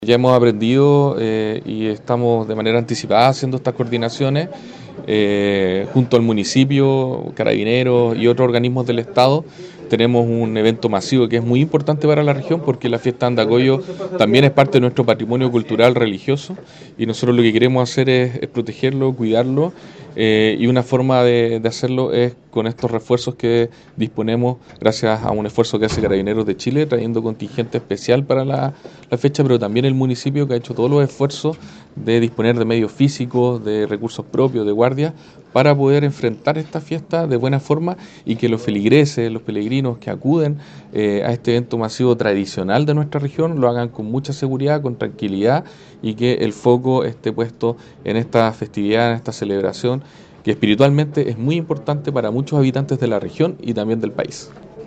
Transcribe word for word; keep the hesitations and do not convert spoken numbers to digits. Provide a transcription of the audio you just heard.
Ya hemos aprendido eh, y estamos de manera anticipada haciendo estas coordinaciones eh, junto al municipio, Carabineros y otros organismos del Estado. Tenemos un evento masivo que es muy importante para la región porque la fiesta Andacollo también es parte de nuestro patrimonio cultural religioso y nosotros lo que queremos hacer es, es protegerlo, cuidarlo eh, y una forma de, de hacerlo es con estos refuerzos que disponemos gracias a un esfuerzo que hace Carabineros de Chile trayendo contingente especial para la, la fecha, pero también el municipio que ha hecho todos los esfuerzos de disponer de medios físicos, de recursos propios, de guardia, para poder enfrentar esta fiesta de buena forma y que los feligreses, los peregrinos que acuden eh, a este evento masivo tradicional de nuestra región lo hagan con mucha seguridad, con tranquilidad y que el foco esté puesto en esta festividad, en esta celebración que espiritualmente es muy importante para muchos habitantes de la región y también del país.